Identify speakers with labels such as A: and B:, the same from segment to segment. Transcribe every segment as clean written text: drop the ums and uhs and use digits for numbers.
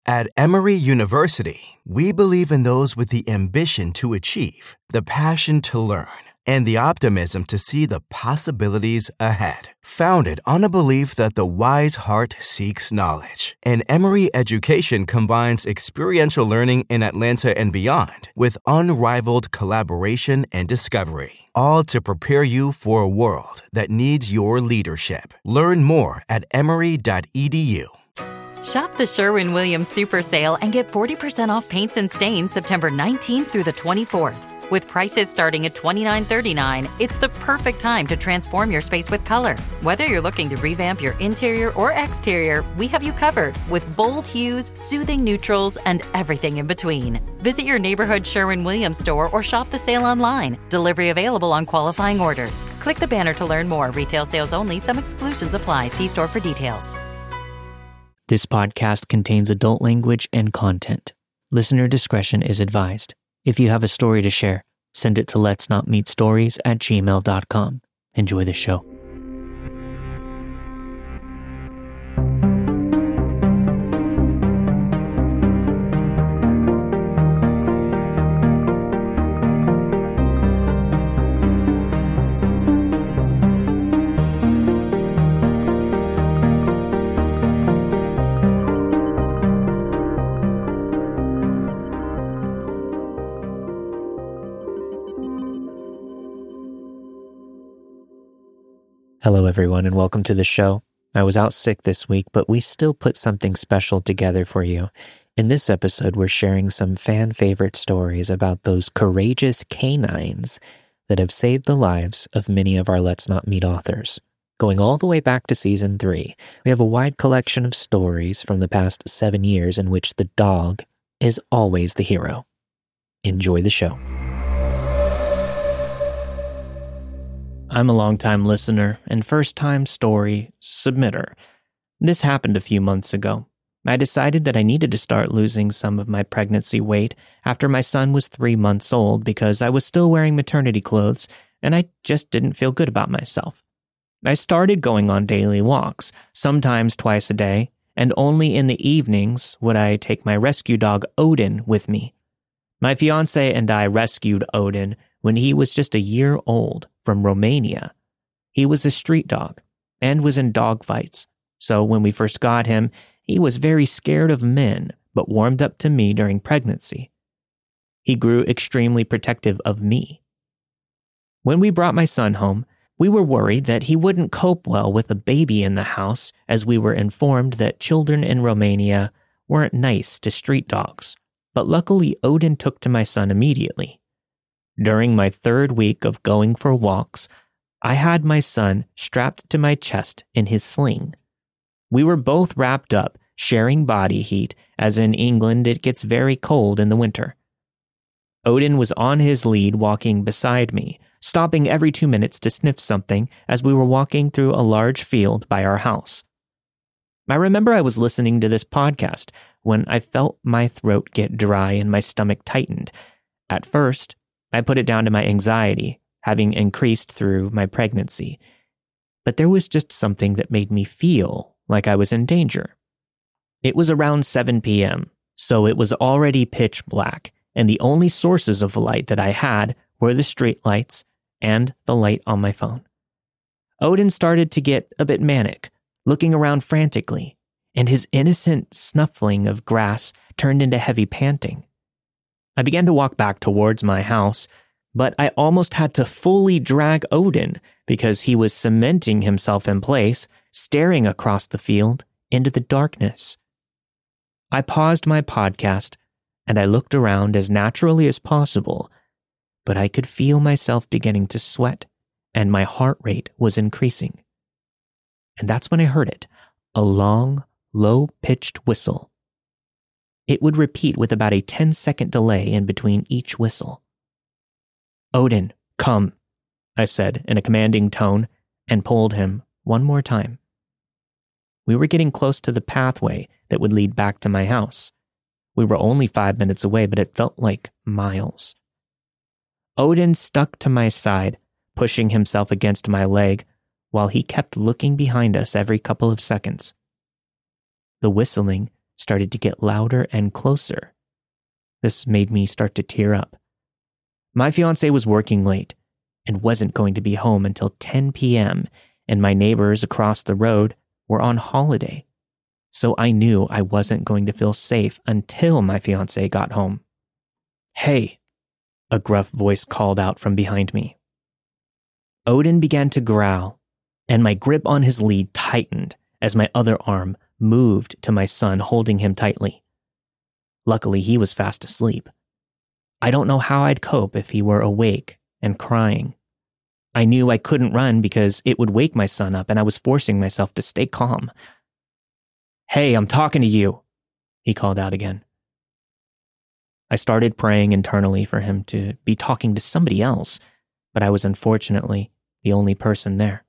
A: At Emory University, we believe in those with the ambition to achieve, the passion to learn, and the optimism to see the possibilities ahead. Founded on a belief that the wise heart seeks knowledge, and Emory education combines experiential learning in Atlanta and beyond with unrivaled collaboration and discovery, all to prepare you for a world that needs your leadership. Learn more at emory.edu.
B: Shop the Sherwin-Williams Super Sale and get 40% off paints and stains September 19th through the 24th. With prices starting at $29.39, it's the perfect time to transform your space with color. Whether you're looking to revamp your interior or exterior, we have you covered with bold hues, soothing neutrals, and everything in between. Visit your neighborhood Sherwin-Williams store or shop the sale online. Delivery available on qualifying orders. Click the banner to learn more. Retail sales only. Some exclusions apply. See store for details.
C: This podcast contains adult language and content. Listener discretion is advised. If you have a story to share, send it to letsnotmeetstories@gmail.com. Enjoy the show. Hello, everyone, and welcome to the show. I was out sick this week, but we still put something special together for you. In this episode, we're sharing some fan-favorite stories about those courageous canines that have saved the lives of many of our Let's Not Meet authors. Going all the way back to Season 3, we have a wide collection of stories from the past 7 years in which the dog is always the hero. Enjoy the show. I'm a longtime listener and first-time story submitter. This happened a few months ago. I decided that I needed to start losing some of my pregnancy weight after my son was 3 months old because I was still wearing maternity clothes and I just didn't feel good about myself. I started going on daily walks, sometimes twice a day, and only in the evenings would I take my rescue dog Odin with me. My fiancé and I rescued Odin when he was just a year old from Romania. He was a street dog and was in dog fights, so when we first got him, he was very scared of men but warmed up to me during pregnancy. He grew extremely protective of me. When we brought my son home, we were worried that he wouldn't cope well with a baby in the house, as we were informed that children in Romania weren't nice to street dogs. But luckily, Odin took to my son immediately. During my 3rd week of going for walks, I had my son strapped to my chest in his sling. We were both wrapped up, sharing body heat, as in England it gets very cold in the winter. Odin was on his lead walking beside me, stopping every 2 minutes to sniff something as we were walking through a large field by our house. I remember I was listening to this podcast when I felt my throat get dry and my stomach tightened. At first, I put it down to my anxiety, having increased through my pregnancy. But there was just something that made me feel like I was in danger. It was around 7 p.m., so it was already pitch black, and the only sources of light that I had were the street lights and the light on my phone. Odin started to get a bit manic, looking around frantically, and his innocent snuffling of grass turned into heavy panting. I began to walk back towards my house, but I almost had to fully drag Odin because he was cementing himself in place, staring across the field into the darkness. I paused my podcast and I looked around as naturally as possible, but I could feel myself beginning to sweat and my heart rate was increasing. And that's when I heard it, a long, low-pitched whistle. It would repeat with about a 10-second delay in between each whistle. "Odin, come," I said in a commanding tone and pulled him one more time. We were getting close to the pathway that would lead back to my house. We were only 5 minutes away, but it felt like miles. Odin stuck to my side, pushing himself against my leg, while he kept looking behind us every couple of seconds. The whistling started to get louder and closer. This made me start to tear up. My fiance was working late and wasn't going to be home until 10 p.m., and my neighbors across the road were on holiday. So I knew I wasn't going to feel safe until my fiance got home. "Hey," a gruff voice called out from behind me. Odin began to growl, and my grip on his lead tightened as my other arm moved to my son, holding him tightly. Luckily, he was fast asleep. I don't know how I'd cope if he were awake and crying. I knew I couldn't run because it would wake my son up, and I was forcing myself to stay calm. "Hey, I'm talking to you," he called out again. I started praying internally for him to be talking to somebody else, but I was unfortunately the only person there.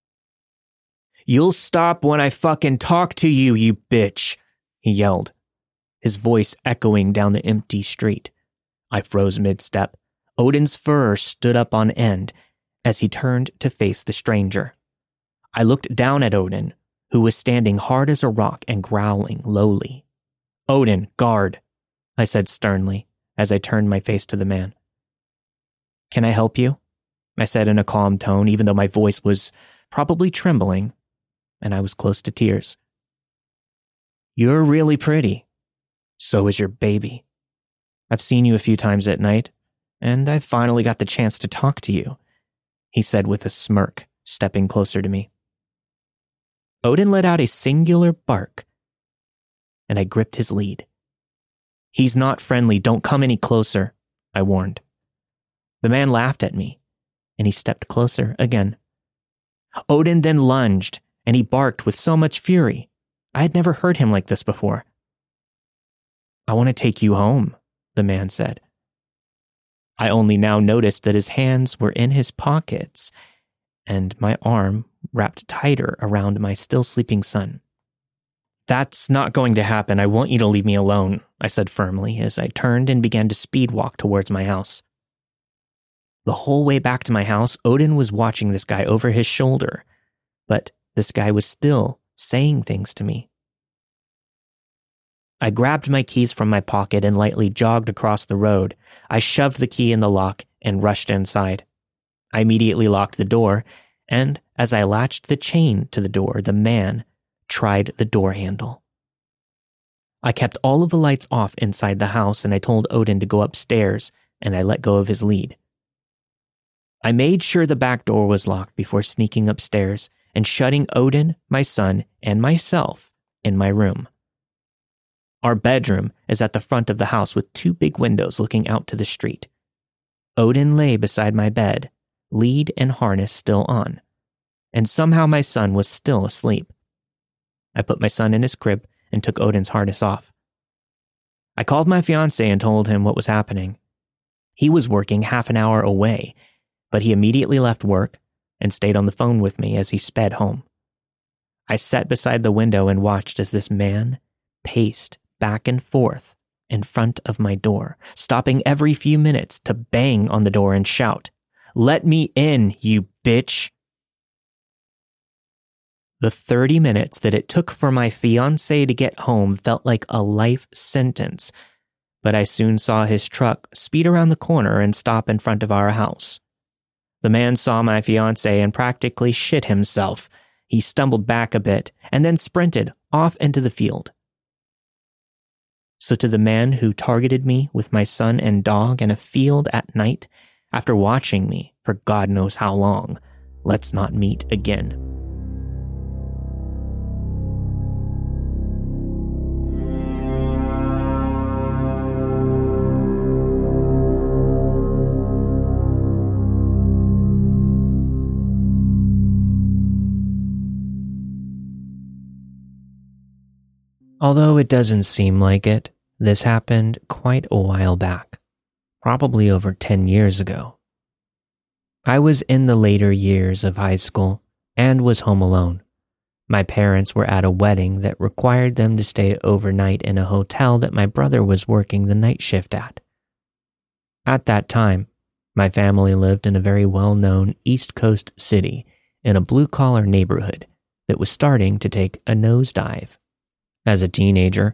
C: "You'll stop when I fucking talk to you, you bitch," he yelled, his voice echoing down the empty street. I froze mid-step. Odin's fur stood up on end as he turned to face the stranger. I looked down at Odin, who was standing hard as a rock and growling lowly. "Odin, guard," I said sternly as I turned my face to the man. "Can I help you?" I said in a calm tone, even though my voice was probably trembling, and I was close to tears. "You're really pretty. So is your baby. I've seen you a few times at night, and I finally got the chance to talk to you," he said with a smirk, stepping closer to me. Odin let out a singular bark, and I gripped his lead. "He's not friendly. Don't come any closer," I warned. The man laughed at me, and he stepped closer again. Odin then lunged, and he barked with so much fury. I had never heard him like this before. "I want to take you home," the man said. I only now noticed that his hands were in his pockets, and my arm wrapped tighter around my still sleeping son. "That's not going to happen. I want you to leave me alone," I said firmly as I turned and began to speed walk towards my house. The whole way back to my house, Odin was watching this guy over his shoulder, but this guy was still saying things to me. I grabbed my keys from my pocket and lightly jogged across the road. I shoved the key in the lock and rushed inside. I immediately locked the door, and as I latched the chain to the door, the man tried the door handle. I kept all of the lights off inside the house, and I told Odin to go upstairs, and I let go of his lead. I made sure the back door was locked before sneaking upstairs and shutting Odin, my son, and myself in my room. Our bedroom is at the front of the house with 2 big windows looking out to the street. Odin lay beside my bed, lead and harness still on, and somehow my son was still asleep. I put my son in his crib and took Odin's harness off. I called my fiancé and told him what was happening. He was working half an hour away, but he immediately left work and stayed on the phone with me as he sped home. I sat beside the window and watched as this man paced back and forth in front of my door, stopping every few minutes to bang on the door and shout, "Let me in, you bitch!" The 30 minutes that it took for my fiancé to get home felt like a life sentence, but I soon saw his truck speed around the corner and stop in front of our house. The man saw my fiancé and practically shit himself. He stumbled back a bit and then sprinted off into the field. So to the man who targeted me with my son and dog in a field at night, after watching me for God knows how long, let's not meet again. Although it doesn't seem like it, this happened quite a while back, probably over 10 years ago. I was in the later years of high school and was home alone. My parents were at a wedding that required them to stay overnight in a hotel that my brother was working the night shift at. At that time, my family lived in a very well-known East Coast city in a blue-collar neighborhood that was starting to take a nosedive. As a teenager,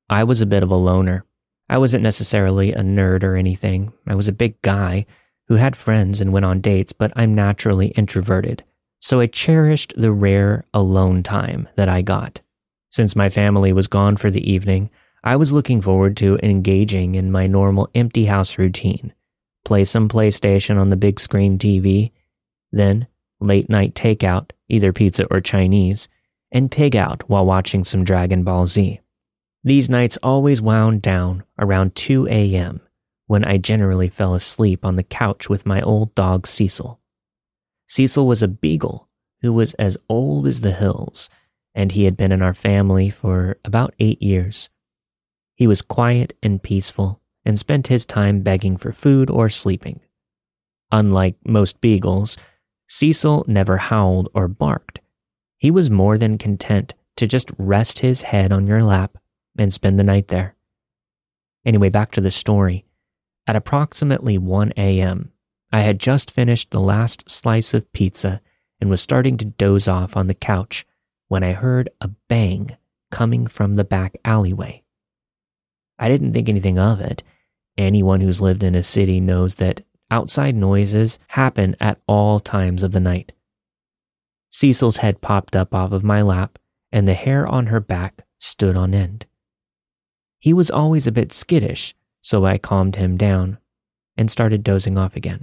C: I was a bit of a loner. I wasn't necessarily a nerd or anything. I was a big guy who had friends and went on dates, but I'm naturally introverted. So I cherished the rare alone time that I got. Since my family was gone for the evening, I was looking forward to engaging in my normal empty house routine. Play some PlayStation on the big screen TV, then late night takeout, either pizza or Chinese, and pig out while watching some Dragon Ball Z. These nights always wound down around 2 a.m. when I generally fell asleep on the couch with my old dog Cecil. Cecil was a beagle who was as old as the hills, and he had been in our family for about 8 years. He was quiet and peaceful and spent his time begging for food or sleeping. Unlike most beagles, Cecil never howled or barked. He was more than content to just rest his head on your lap and spend the night there. Anyway, back to the story. At approximately 1 a.m., I had just finished the last slice of pizza and was starting to doze off on the couch when I heard a bang coming from the back alleyway. I didn't think anything of it. Anyone who's lived in a city knows that outside noises happen at all times of the night. Cecil's head popped up off of my lap, and the hair on her back stood on end. He was always a bit skittish, so I calmed him down and started dozing off again.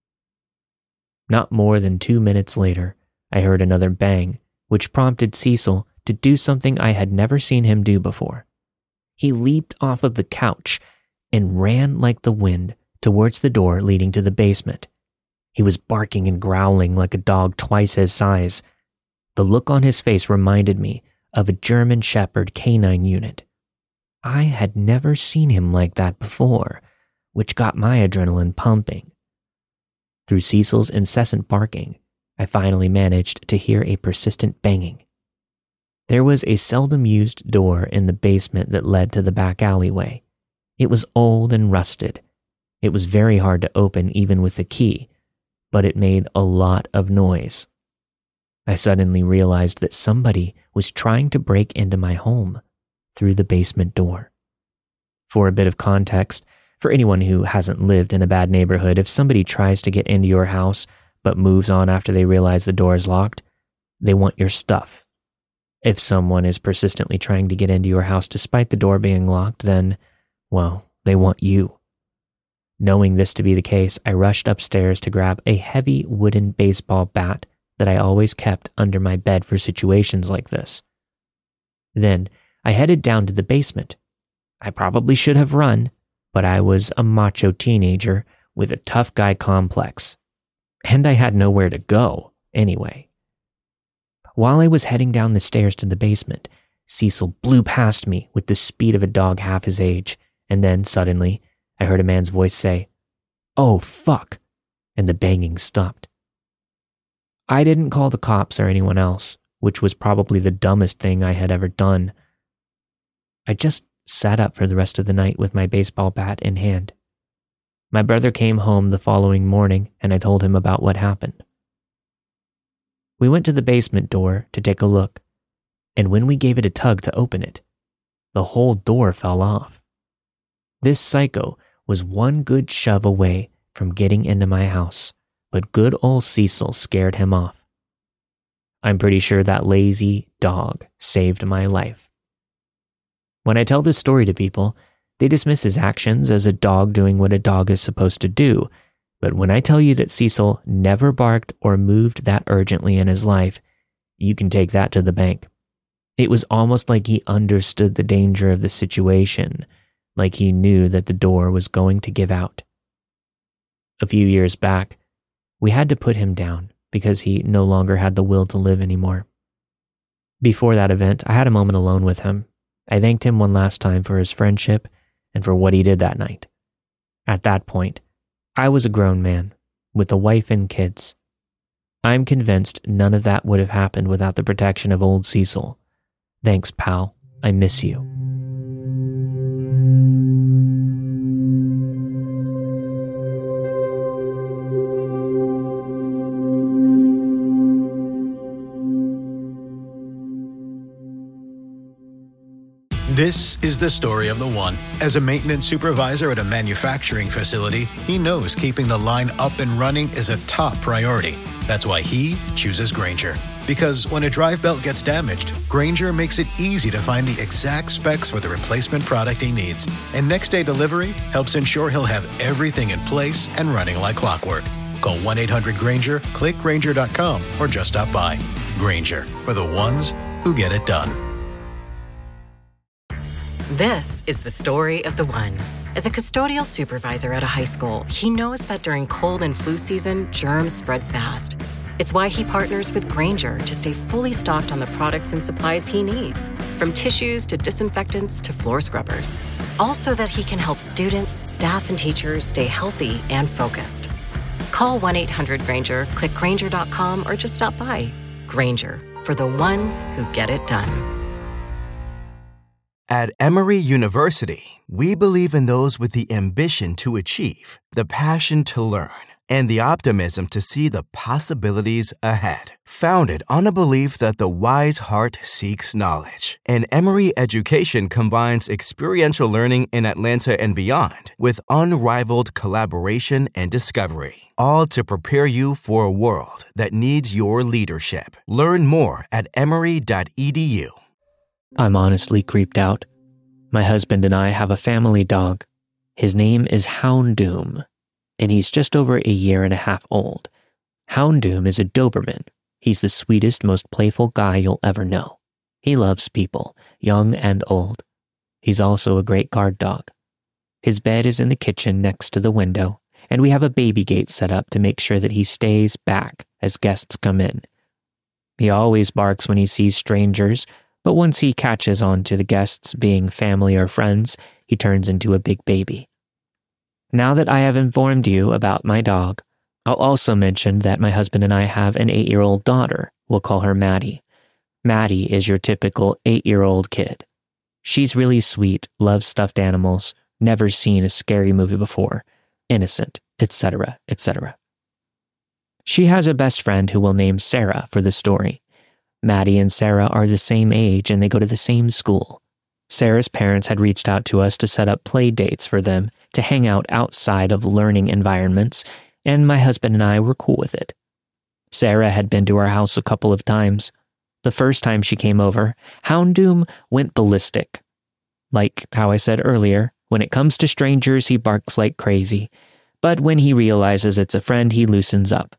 C: Not more than 2 minutes later, I heard another bang, which prompted Cecil to do something I had never seen him do before. He leaped off of the couch and ran like the wind towards the door leading to the basement. He was barking and growling like a dog twice his size. The look on his face reminded me of a German Shepherd canine unit. I had never seen him like that before, which got my adrenaline pumping. Through Cecil's incessant barking, I finally managed to hear a persistent banging. There was a seldom used door in the basement that led to the back alleyway. It was old and rusted. It was very hard to open even with a key, but it made a lot of noise. I suddenly realized that somebody was trying to break into my home through the basement door. For a bit of context, for anyone who hasn't lived in a bad neighborhood, if somebody tries to get into your house but moves on after they realize the door is locked, they want your stuff. If someone is persistently trying to get into your house despite the door being locked, then, well, they want you. Knowing this to be the case, I rushed upstairs to grab a heavy wooden baseball bat that I always kept under my bed for situations like this. Then I headed down to the basement. I probably should have run, but I was a macho teenager with a tough guy complex. And I had nowhere to go, anyway. While I was heading down the stairs to the basement, Cecil blew past me with the speed of a dog half his age, and then, suddenly, I heard a man's voice say, "Oh, fuck," and the banging stopped. I didn't call the cops or anyone else, which was probably the dumbest thing I had ever done. I just sat up for the rest of the night with my baseball bat in hand. My brother came home the following morning, and I told him about what happened. We went to the basement door to take a look, and when we gave it a tug to open it, the whole door fell off. This psycho was one good shove away from getting into my house, but good old Cecil scared him off. I'm pretty sure that lazy dog saved my life. When I tell this story to people, they dismiss his actions as a dog doing what a dog is supposed to do. But when I tell you that Cecil never barked or moved that urgently in his life, you can take that to the bank. It was almost like he understood the danger of the situation, like he knew that the door was going to give out. A few years back, we had to put him down because he no longer had the will to live anymore. Before that event, I had a moment alone with him. I thanked him one last time for his friendship and for what he did that night. At that point, I was a grown man with a wife and kids. I'm convinced none of that would have happened without the protection of old Cecil. Thanks, pal. I miss you.
D: This is the story of the one. As a maintenance supervisor at a manufacturing facility, he knows keeping the line up and running is a top priority. That's why he chooses Grainger. Because when a drive belt gets damaged, Grainger makes it easy to find the exact specs for the replacement product he needs. And next-day delivery helps ensure he'll have everything in place and running like clockwork. Call 1-800-GRAINGER, click Grainger.com, or just stop by. Grainger, for the ones who get it done.
E: This is the story of the one. As a custodial supervisor at a high school, he knows that during cold and flu season, germs spread fast. It's why he partners with Grainger to stay fully stocked on the products and supplies he needs, from tissues to disinfectants to floor scrubbers. Also that he can help students, staff, and teachers stay healthy and focused. Call 1-800-GRAINGER, click Grainger.com, or just stop by. Grainger, for the ones who get it done.
A: At Emory University, we believe in those with the ambition to achieve, the passion to learn, and the optimism to see the possibilities ahead. Founded on a belief that the wise heart seeks knowledge, and Emory education combines experiential learning in Atlanta and beyond with unrivaled collaboration and discovery, all to prepare you for a world that needs your leadership. Learn more at emory.edu.
C: I'm honestly creeped out. My husband and I have a family dog. His name is Houndoom, and he's just over 1.5 years old. Houndoom is a Doberman. He's the sweetest, most playful guy you'll ever know. He loves people, young and old. He's also a great guard dog. His bed is in the kitchen next to the window, and we have a baby gate set up to make sure that he stays back as guests come in. He always barks when he sees strangers, but once he catches on to the guests being family or friends, he turns into a big baby. Now that I have informed you about my dog, I'll also mention that my husband and I have an 8-year-old daughter. We'll call her Maddie. Maddie is your typical 8-year-old kid. She's really sweet, loves stuffed animals, never seen a scary movie before, innocent, etc., etc. She has a best friend who we'll name Sarah for the story. Maddie and Sarah are the same age and they go to the same school. Sarah's parents had reached out to us to set up play dates for them to hang out outside of learning environments, and my husband and I were cool with it. Sarah had been to our house a couple of times. The first time she came over, Houndoom went ballistic. Like how I said earlier, when it comes to strangers, he barks like crazy, but when he realizes it's a friend, he loosens up.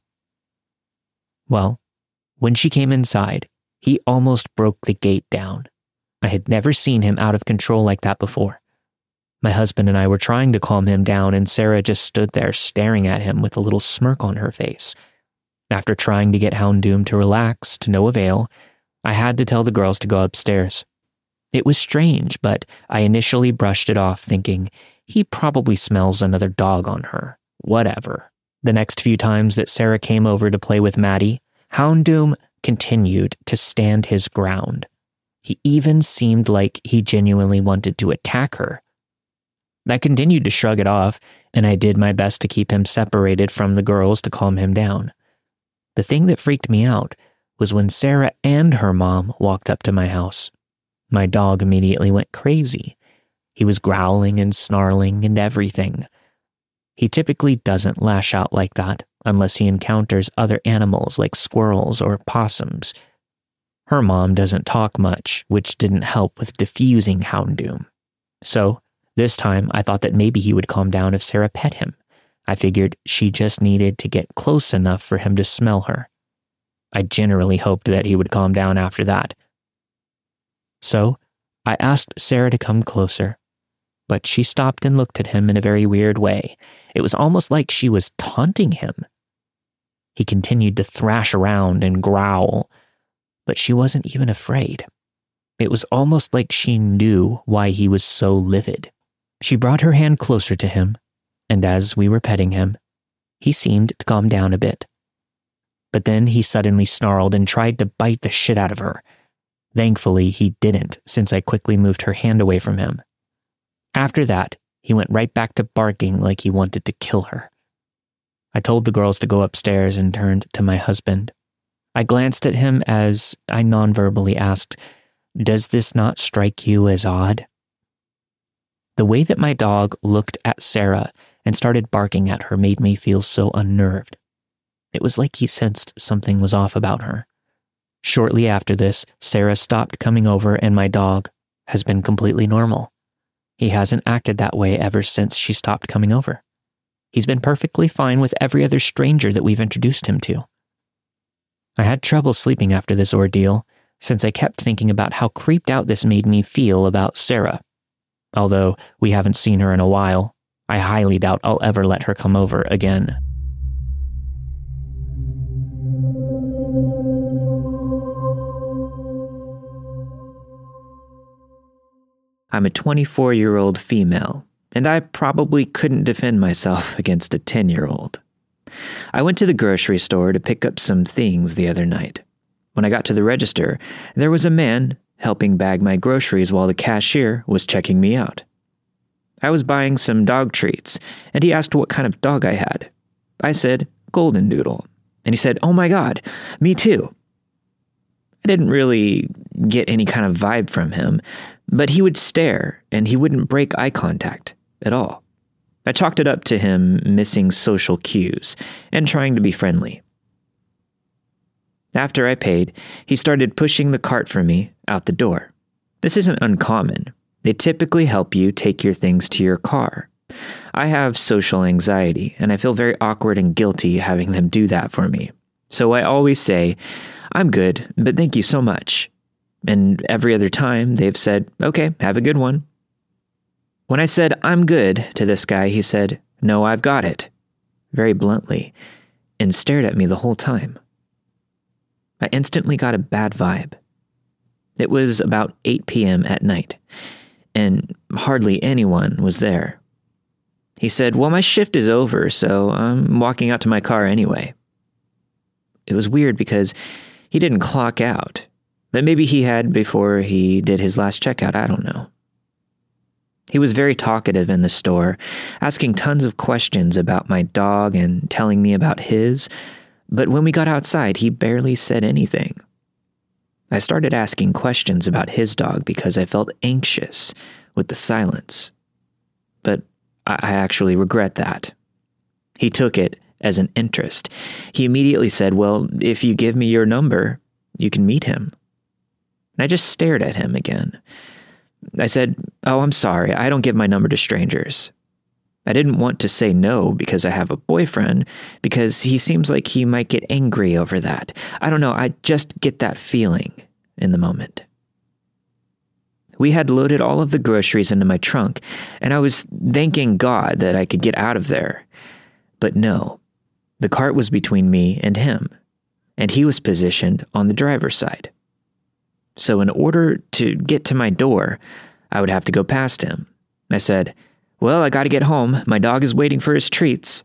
C: Well, when she came inside, he almost broke the gate down. I had never seen him out of control like that before. My husband and I were trying to calm him down, and Sarah just stood there staring at him with a little smirk on her face. After trying to get Houndoom to relax, to no avail, I had to tell the girls to go upstairs. It was strange, but I initially brushed it off, thinking, he probably smells another dog on her. Whatever. The next few times that Sarah came over to play with Maddie, Houndoom continued to stand his ground. He even seemed like he genuinely wanted to attack her. I continued to shrug it off, and I did my best to keep him separated from the girls to calm him down. The thing that freaked me out was when Sarah and her mom walked up to my house. My dog immediately went crazy. He was growling and snarling and everything. He typically doesn't lash out like that unless he encounters other animals like squirrels or possums. Her mom doesn't talk much, which didn't help with diffusing Houndoom. So, this time I thought that maybe he would calm down if Sarah pet him. I figured she just needed to get close enough for him to smell her. I generally hoped that he would calm down after that. So, I asked Sarah to come closer, but she stopped and looked at him in a very weird way. It was almost like she was taunting him. He continued to thrash around and growl, but she wasn't even afraid. It was almost like she knew why he was so livid. She brought her hand closer to him, and as we were petting him, he seemed to calm down a bit. But then he suddenly snarled and tried to bite the shit out of her. Thankfully, he didn't, since I quickly moved her hand away from him. After that, he went right back to barking like he wanted to kill her. I told the girls to go upstairs and turned to my husband. I glanced at him as I non-verbally asked, Does this not strike you as odd? The way that my dog looked at Sarah and started barking at her made me feel so unnerved. It was like he sensed something was off about her. Shortly after this, Sarah stopped coming over and my dog has been completely normal. He hasn't acted that way ever since she stopped coming over. He's been perfectly fine with every other stranger that we've introduced him to. I had trouble sleeping after this ordeal, since I kept thinking about how creeped out this made me feel about Sarah. Although we haven't seen her in a while, I highly doubt I'll ever let her come over again. I'm a 24-year-old female, and I probably couldn't defend myself against a 10-year-old. I went to the grocery store to pick up some things the other night. When I got to the register, there was a man helping bag my groceries while the cashier was checking me out. I was buying some dog treats, and he asked what kind of dog I had. I said, Golden Doodle, and he said, "Oh my God, me too." I didn't really get any kind of vibe from him, but he would stare, and he wouldn't break eye contact at all. I chalked it up to him missing social cues and trying to be friendly. After I paid, he started pushing the cart for me out the door. This isn't uncommon. They typically help you take your things to your car. I have social anxiety, and I feel very awkward and guilty having them do that for me. So I always say, "I'm good, but thank you so much." And every other time, they've said, "Okay, have a good one." When I said, "I'm good," to this guy, he said, "No, I've got it," very bluntly, and stared at me the whole time. I instantly got a bad vibe. It was about 8 p.m. at night, and hardly anyone was there. He said, "Well, my shift is over, so I'm walking out to my car anyway." It was weird because he didn't clock out, but maybe he had before he did his last checkout, I don't know. He was very talkative in the store, asking tons of questions about my dog and telling me about his, but when we got outside, he barely said anything. I started asking questions about his dog because I felt anxious with the silence. But I actually regret that. He took it as an interest. He immediately said, "Well, if you give me your number, you can meet him." And I just stared at him again. I said, "Oh, I'm sorry, I don't give my number to strangers." I didn't want to say no because I have a boyfriend, because he seems like he might get angry over that. I don't know, I just get that feeling in the moment. We had loaded all of the groceries into my trunk, and I was thanking God that I could get out of there. But no, the cart was between me and him, and he was positioned on the driver's side. So in order to get to my door, I would have to go past him. I said, "Well, I gotta get home. My dog is waiting for his treats."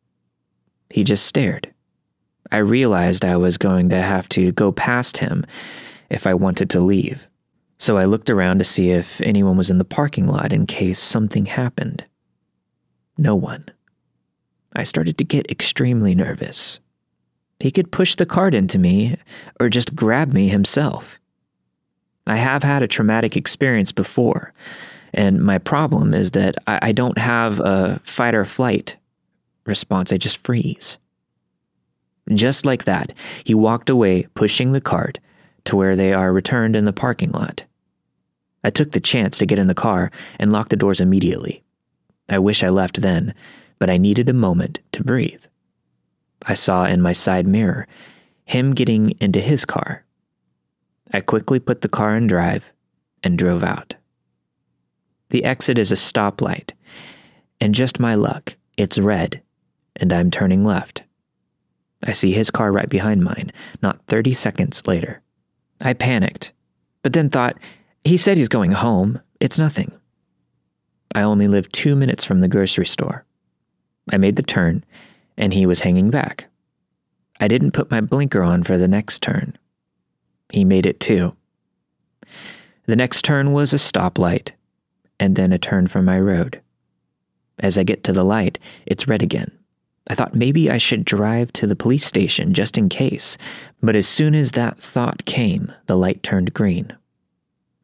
C: He just stared. I realized I was going to have to go past him if I wanted to leave. So I looked around to see if anyone was in the parking lot in case something happened. No one. I started to get extremely nervous. He could push the cart into me or just grab me himself. I have had a traumatic experience before, and my problem is that I don't have a fight or flight response. I just freeze. Just like that, he walked away, pushing the cart to where they are returned in the parking lot. I took the chance to get in the car and lock the doors immediately. I wish I left then, but I needed a moment to breathe. I saw in my side mirror him getting into his car. I quickly put the car in drive and drove out. The exit is a stoplight, and just my luck, it's red, and I'm turning left. I see his car right behind mine, not 30 seconds later. I panicked, but then thought, he said he's going home. It's nothing. I only lived 2 minutes from the grocery store. I made the turn, and he was hanging back. I didn't put my blinker on for the next turn. He made it too. The next turn was a stoplight, and then a turn from my road. As I get to the light, it's red again. I thought maybe I should drive to the police station just in case, but as soon as that thought came, the light turned green.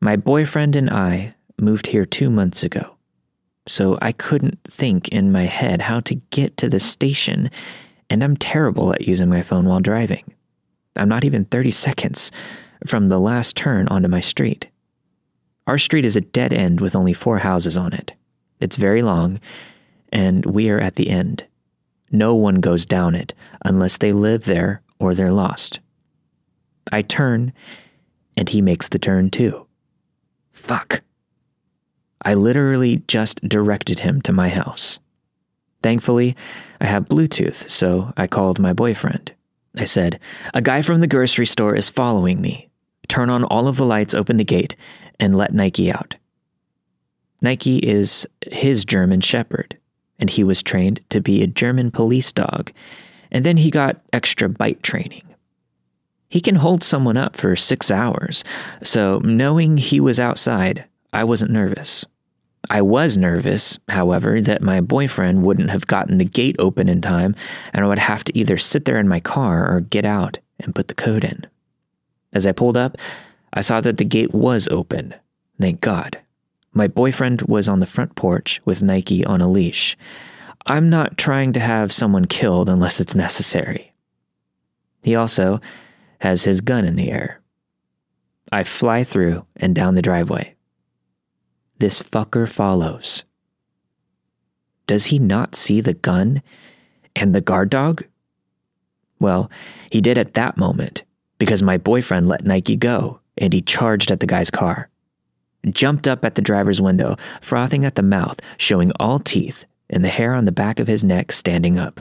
C: My boyfriend and I moved here 2 months ago, so I couldn't think in my head how to get to the station, and I'm terrible at using my phone while driving. I'm not even 30 seconds from the last turn onto my street. Our street is a dead end with only 4 houses on it. It's very long, and we are at the end. No one goes down it unless they live there or they're lost. I turn, and he makes the turn too. Fuck. I literally just directed him to my house. Thankfully, I have Bluetooth, so I called my boyfriend. I said, "A guy from the grocery store is following me. Turn on all of the lights, open the gate, and let Nike out." Nike is his German Shepherd, and he was trained to be a German police dog, and then he got extra bite training. He can hold someone up for 6 hours, so knowing he was outside, I wasn't nervous. I was nervous, however, that my boyfriend wouldn't have gotten the gate open in time, and I would have to either sit there in my car or get out and put the code in. As I pulled up, I saw that the gate was open. Thank God. My boyfriend was on the front porch with Nike on a leash. I'm not trying to have someone killed unless it's necessary. He also has his gun in the air. I fly through and down the driveway. This fucker follows. Does he not see the gun and the guard dog? Well, he did at that moment because my boyfriend let Nike go and he charged at the guy's car. Jumped up at the driver's window, frothing at the mouth, showing all teeth and the hair on the back of his neck standing up.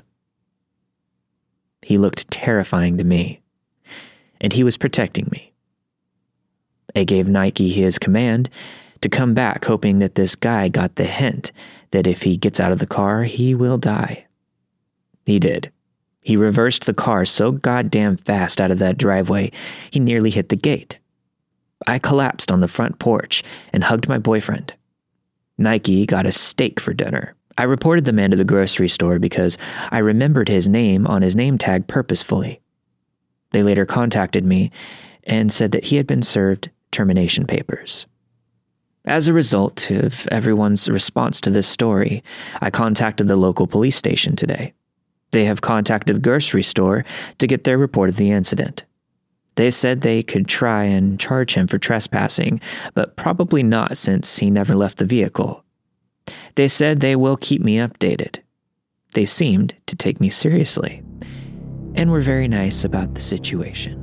C: He looked terrifying to me, and he was protecting me. I gave Nike his command to come back, hoping that this guy got the hint that if he gets out of the car, he will die. He did. He reversed the car so goddamn fast out of that driveway, he nearly hit the gate. I collapsed on the front porch and hugged my boyfriend. Nike got a steak for dinner. I reported the man to the grocery store because I remembered his name on his name tag purposefully. They later contacted me and said that he had been served termination papers. As a result of everyone's response to this story, I contacted the local police station today. They have contacted the grocery store to get their report of the incident. They said they could try and charge him for trespassing, but probably not since he never left the vehicle. They said they will keep me updated. They seemed to take me seriously, and were very nice about the situation.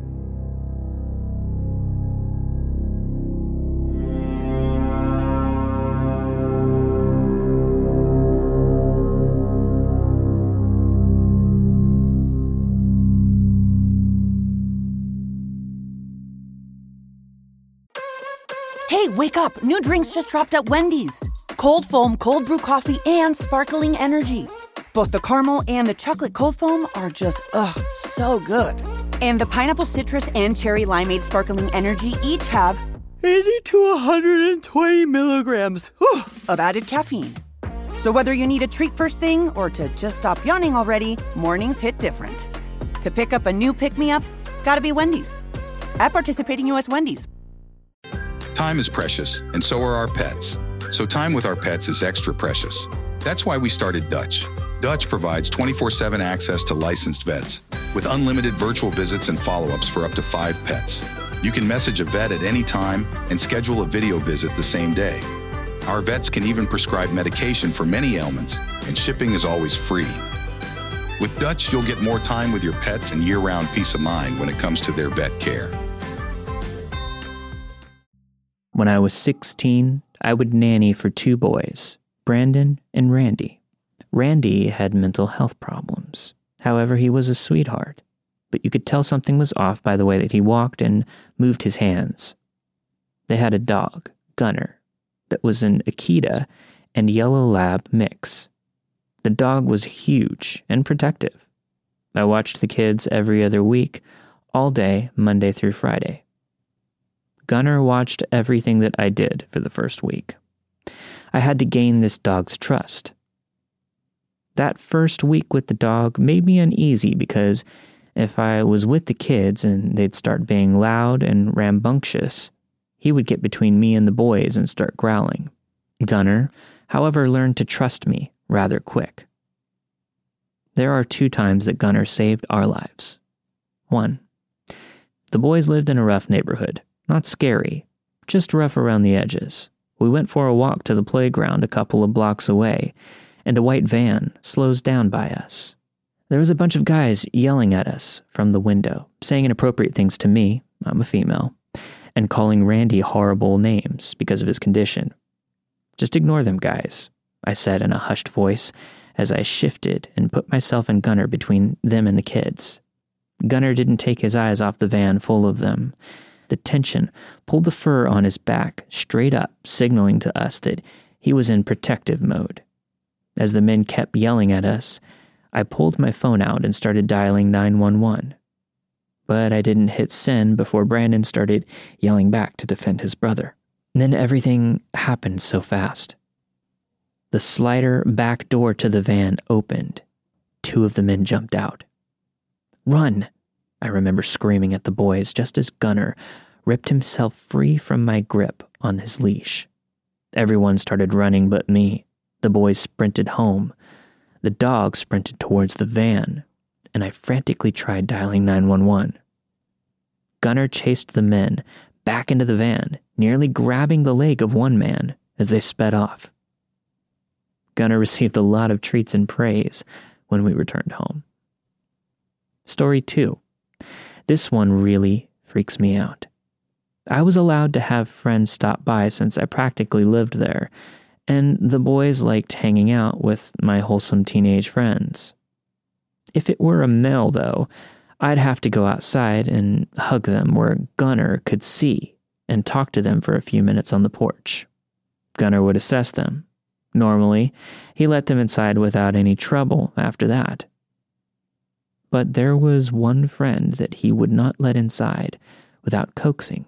F: Hey, wake up! New drinks just dropped at Wendy's. Cold foam, cold brew coffee, and sparkling energy. Both the caramel and the chocolate cold foam are just, so good. And the pineapple citrus and cherry limeade sparkling energy each have 80 to 120 milligrams of added caffeine. So whether you need a treat first thing or to just stop yawning already, mornings hit different. To pick up a new pick-me-up, gotta be Wendy's. At participating U.S. Wendy's.
G: Time is precious, and so are our pets. So time with our pets is extra precious. That's why we started Dutch. Dutch provides 24/7 access to licensed vets, with unlimited virtual visits and follow-ups for up to 5 pets. You can message a vet at any time and schedule a video visit the same day. Our vets can even prescribe medication for many ailments, and shipping is always free. With Dutch, you'll get more time with your pets and year-round peace of mind when it comes to their vet care.
C: When I was 16, I would nanny for 2 boys, Brandon and Randy. Randy had mental health problems. However, he was a sweetheart, but you could tell something was off by the way that he walked and moved his hands. They had a dog, Gunner, that was an Akita and yellow lab mix. The dog was huge and protective. I watched the kids every other week, all day, Monday through Friday. Gunner watched everything that I did for the first week. I had to gain this dog's trust. That first week with the dog made me uneasy because if I was with the kids and they'd start being loud and rambunctious, he would get between me and the boys and start growling. Gunner, however, learned to trust me rather quick. There are 2 times that Gunner saved our lives. 1. The boys lived in a rough neighborhood. Not scary, just rough around the edges. We went for a walk to the playground a couple of blocks away, and a white van slows down by us. There was a bunch of guys yelling at us from the window, saying inappropriate things to me, I'm a female, and calling Randy horrible names because of his condition. Just ignore them, guys, I said in a hushed voice as I shifted and put myself and Gunner between them and the kids. Gunner didn't take his eyes off the van full of them. The tension pulled the fur on his back straight up, signaling to us that he was in protective mode. As the men kept yelling at us, I pulled my phone out and started dialing 911. But I didn't hit send before Brandon started yelling back to defend his brother. And then everything happened so fast. The slider back door to the van opened. 2 of the men jumped out. "Run!" I remember screaming at the boys just as Gunner ripped himself free from my grip on his leash. Everyone started running but me. The boys sprinted home. The dog sprinted towards the van, and I frantically tried dialing 911. Gunner chased the men back into the van, nearly grabbing the leg of one man as they sped off. Gunner received a lot of treats and praise when we returned home. Story 2. This one really freaks me out. I was allowed to have friends stop by since I practically lived there, and the boys liked hanging out with my wholesome teenage friends. If it were a male, though, I'd have to go outside and hug them where Gunner could see and talk to them for a few minutes on the porch. Gunner would assess them. Normally, he let them inside without any trouble after that. But there was one friend that he would not let inside without coaxing.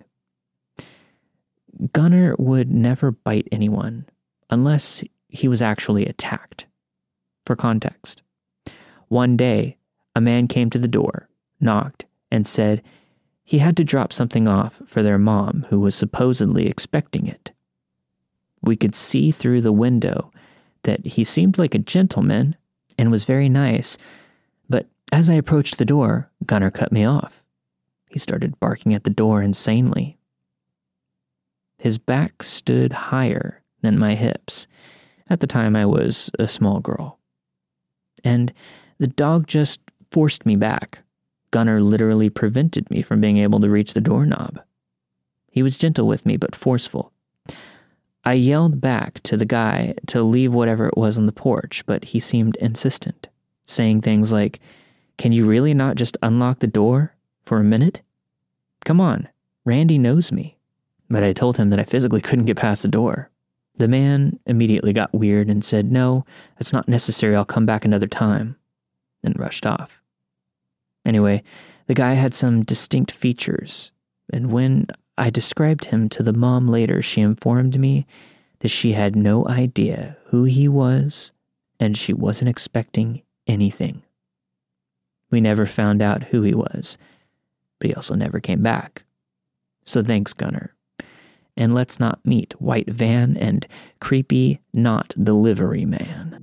C: Gunner would never bite anyone unless he was actually attacked. For context, one day, a man came to the door, knocked, and said he had to drop something off for their mom who was supposedly expecting it. We could see through the window that he seemed like a gentleman and was very nice, but as I approached the door, Gunner cut me off. He started barking at the door insanely. His back stood higher than my hips. At the time, I was a small girl. And the dog just forced me back. Gunner literally prevented me from being able to reach the doorknob. He was gentle with me, but forceful. I yelled back to the guy to leave whatever it was on the porch, but he seemed insistent, saying things like, "Can you really not just unlock the door for a minute? Come on, Randy knows me." But I told him that I physically couldn't get past the door. The man immediately got weird and said, "No, that's not necessary, I'll come back another time," and rushed off. Anyway, the guy had some distinct features, and when I described him to the mom later, she informed me that she had no idea who he was, and she wasn't expecting anything. We never found out who he was, but he also never came back. So thanks, Gunner. And let's not meet White Van and Creepy Not Delivery Man.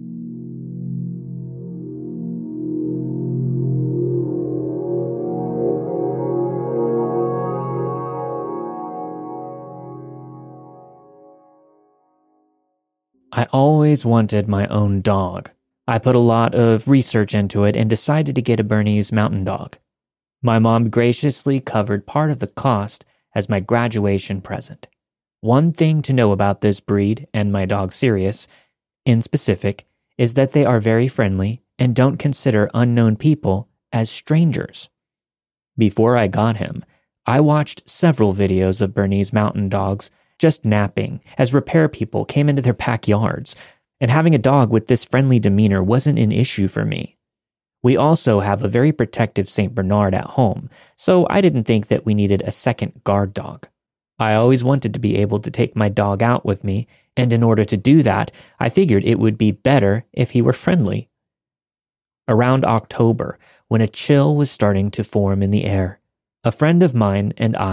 C: I always wanted my own dog. I put a lot of research into it and decided to get a Bernese Mountain Dog. My mom graciously covered part of the cost as my graduation present. One thing to know about this breed and my dog Sirius, in specific, is that they are very friendly and don't consider unknown people as strangers. Before I got him, I watched several videos of Bernese Mountain Dogs just napping as repair people came into their backyards, and having a dog with this friendly demeanor wasn't an issue for me. We also have a very protective St. Bernard at home, so I didn't think that we needed a second guard dog. I always wanted to be able to take my dog out with me, and in order to do that, I figured it would be better if he were friendly. Around October, when a chill was starting to form in the air, a friend of mine and I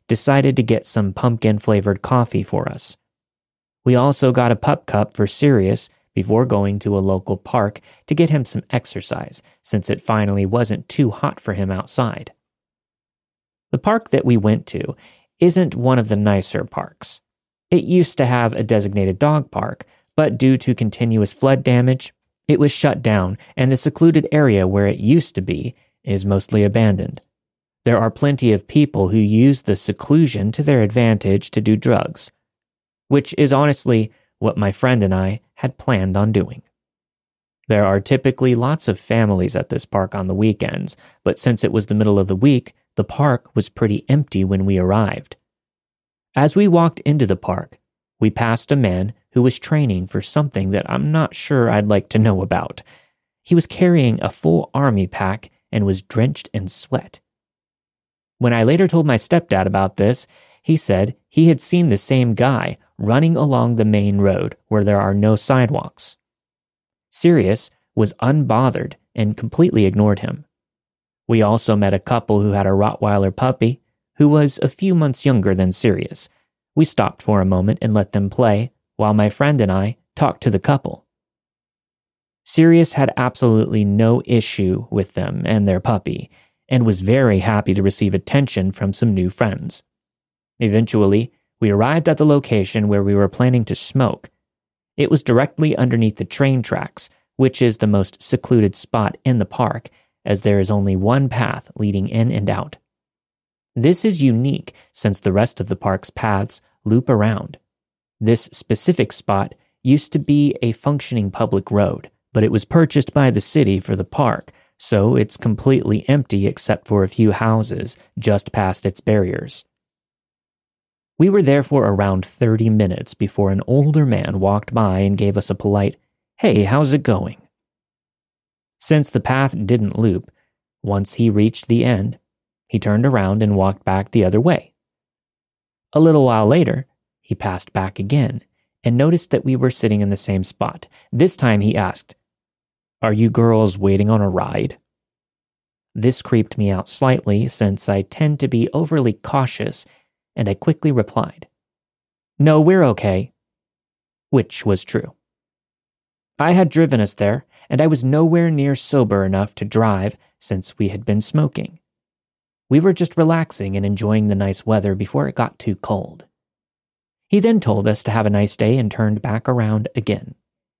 C: decided to get some pumpkin-flavored coffee for us. We also got a pup cup for Sirius before going to a local park to get him some exercise, since it finally wasn't too hot for him outside. The park that we went to isn't one of the nicer parks. It used to have a designated dog park, but due to continuous flood damage, it was shut down, and the secluded area where it used to be is mostly abandoned. There are plenty of people who use the seclusion to their advantage to do drugs, which is honestly what my friend and I had planned on doing. There are typically lots of families at this park on the weekends, but since it was the middle of the week, the park was pretty empty when we arrived. As we walked into the park, we passed a man who was training for something that I'm not sure I'd like to know about. He was carrying a full army pack and was drenched in sweat. When I later told my stepdad about this, he said he had seen the same guy running along the main road where there are no sidewalks. Sirius was unbothered and completely ignored him. We also met a couple who had a Rottweiler puppy who was a few months younger than Sirius. We stopped for a moment and let them play while my friend and I talked to the couple. Sirius had absolutely no issue with them and their puppy and was very happy to receive attention from some new friends. Eventually, we arrived at the location where we were planning to smoke. It was directly underneath the train tracks, which is the most secluded spot in the park, as there is only one path leading in and out. This is unique since the rest of the park's paths loop around. This specific spot used to be a functioning public road, but it was purchased by the city for the park, so it's completely empty except for a few houses just past its barriers. We were there for around 30 minutes before an older man walked by and gave us a polite, "Hey, how's it going?" Since the path didn't loop, once he reached the end, he turned around and walked back the other way. A little while later, he passed back again and noticed that we were sitting in the same spot. This time he asked, "Are you girls waiting on a ride?" This creeped me out slightly since I tend to be overly cautious, and I quickly replied, "No, we're okay," which was true. I had driven us there, and I was nowhere near sober enough to drive since we had been smoking. We were just relaxing and enjoying the nice weather before it got too cold. He then told us to have a nice day and turned back around again.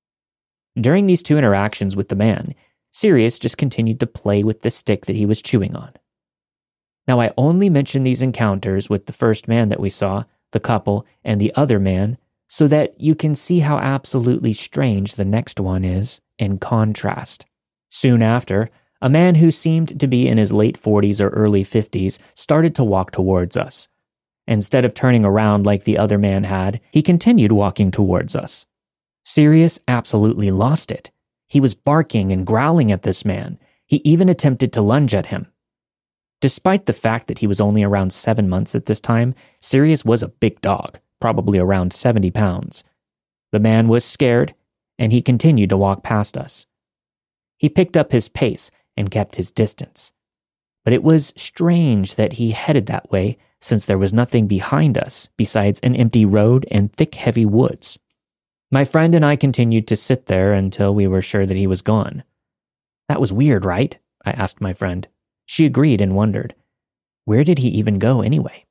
C: During these two interactions with the man, Sirius just continued to play with the stick that he was chewing on. Now, I only mention these encounters with the first man that we saw, the couple, and the other man, so that you can see how absolutely strange the next one is in contrast. Soon after, a man who seemed to be in his late 40s or early 50s started to walk towards us. Instead of turning around like the other man had, he continued walking towards us. Sirius absolutely lost it. He was barking and growling at this man. He even attempted to lunge at him. Despite the fact that he was only around 7 months at this time, Sirius was a big dog, probably around 70 pounds. The man was scared, and he continued to walk past us. He picked up his pace and kept his distance. But it was strange that he headed that way since there was nothing behind us besides an empty road and thick, heavy woods. My friend and I continued to sit there until we were sure that he was gone. "That was weird, right?" I asked my friend. She agreed and wondered, where did he even go anyway?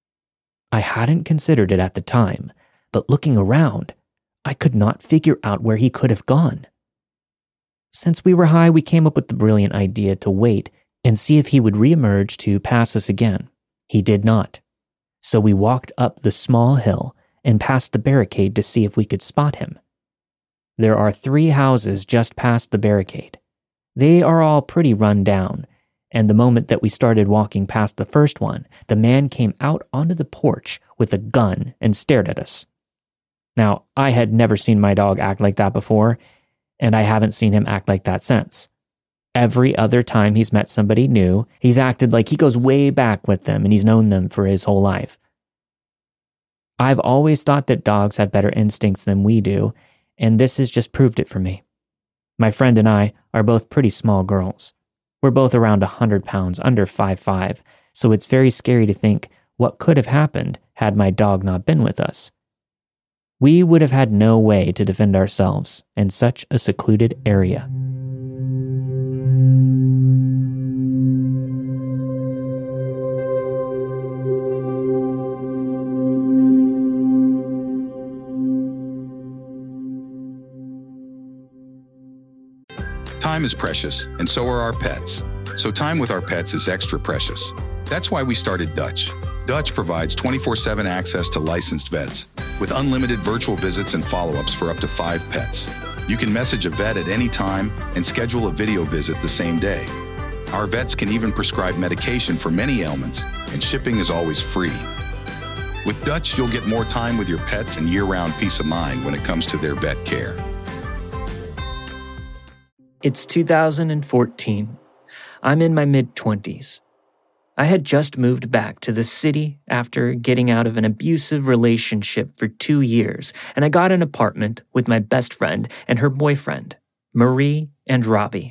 C: I hadn't considered it at the time, but looking around, I could not figure out where he could have gone. Since we were high, we came up with the brilliant idea to wait and see if he would reemerge to pass us again. He did not. So we walked up the small hill and past the barricade to see if we could spot him. There are 3 houses just past the barricade. They are all pretty run down, and the moment that we started walking past the first one, the man came out onto the porch with a gun and stared at us. Now, I had never seen my dog act like that before, and I haven't seen him act like that since. Every other time he's met somebody new, he's acted like he goes way back with them and he's known them for his whole life. I've always thought that dogs have better instincts than we do, and this has just proved it for me. My friend and I are both pretty small girls. We're both around 100 pounds, under 5'5", so it's very scary to think what could have happened had my dog not been with us. We would have had no way to defend ourselves in such a secluded area.
G: Time is precious, and so are our pets. So time with our pets is extra precious. That's why we started Dutch. Dutch provides 24/7 access to licensed vets with unlimited virtual visits and follow-ups for up to 5 pets. You can message a vet at any time and schedule a video visit the same day. Our vets can even prescribe medication for many ailments, and shipping is always free. With Dutch, you'll get more time with your pets and year-round peace of mind when it comes to their vet care.
C: It's 2014. I'm in my mid-20s. I had just moved back to the city after getting out of an abusive relationship for 2 years, and I got an apartment with my best friend and her boyfriend, Marie and Robbie.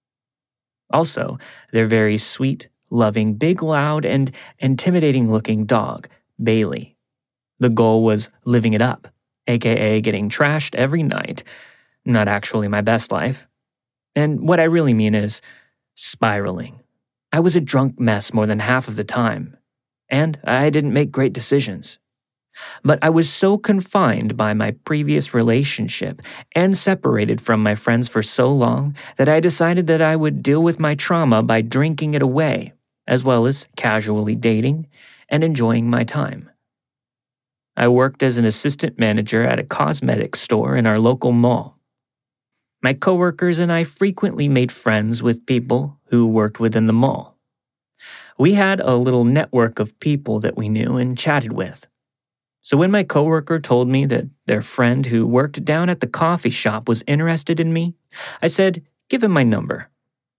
C: Also, their very sweet, loving, big, loud, and intimidating-looking dog, Bailey. The goal was living it up, aka getting trashed every night. Not actually my best life. And what I really mean is spiraling. I was a drunk mess more than half of the time, and I didn't make great decisions. But I was so confined by my previous relationship and separated from my friends for so long that I decided that I would deal with my trauma by drinking it away, as well as casually dating and enjoying my time. I worked as an assistant manager at a cosmetics store in our local mall. My coworkers and I frequently made friends with people who worked within the mall. We had a little network of people that we knew and chatted with. So when my coworker told me that their friend who worked down at the coffee shop was interested in me, I said, "Give him my number."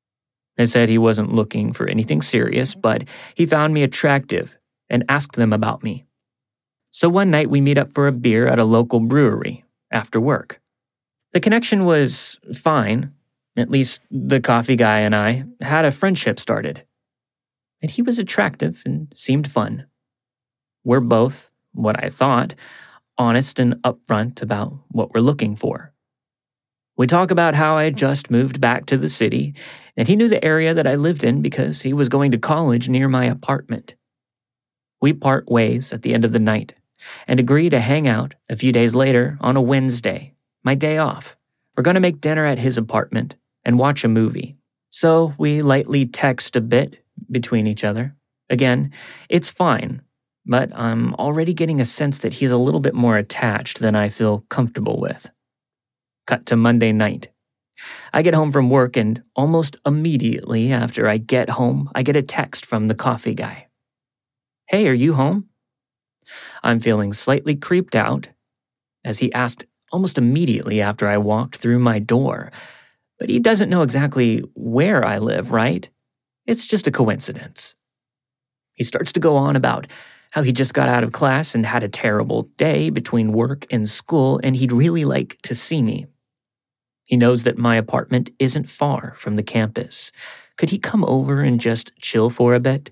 C: I said he wasn't looking for anything serious, but he found me attractive and asked them about me. So one night we meet up for a beer at a local brewery after work. The connection was fine. At least the coffee guy and I had a friendship started. And he was attractive and seemed fun. We're both, what I thought, honest and upfront about what we're looking for. We talk about how I just moved back to the city, and he knew the area that I lived in because he was going to college near my apartment. We part ways at the end of the night and agree to hang out a few days later on a Wednesday, my day off. We're going to make dinner at his apartment and watch a movie. So we lightly text a bit between each other. Again, it's fine, but I'm already getting a sense that he's a little bit more attached than I feel comfortable with. Cut to Monday night. I get home from work, and almost immediately after I get home, I get a text from the coffee guy. "Hey, are you home?" I'm feeling slightly creeped out, as he asked almost immediately after I walked through my door. But he doesn't know exactly where I live, right? It's just a coincidence. He starts to go on about how he just got out of class and had a terrible day between work and school, and he'd really like to see me. He knows that my apartment isn't far from the campus. Could he come over and just chill for a bit?